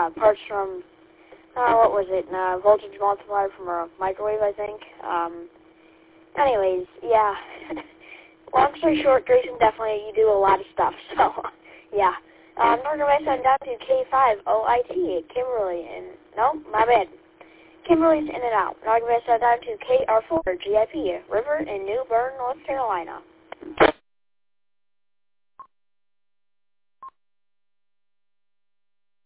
parts from, what was it, voltage multiplier from a microwave, I think. Anyways, yeah. Long story short, Grayson, definitely, you do a lot of stuff, so, yeah. Northern West down to K5OIT, Kimberly, and, no, my bad. Kimberly's in and out. Northern West down to KR4GIP, River in New Bern, North Carolina.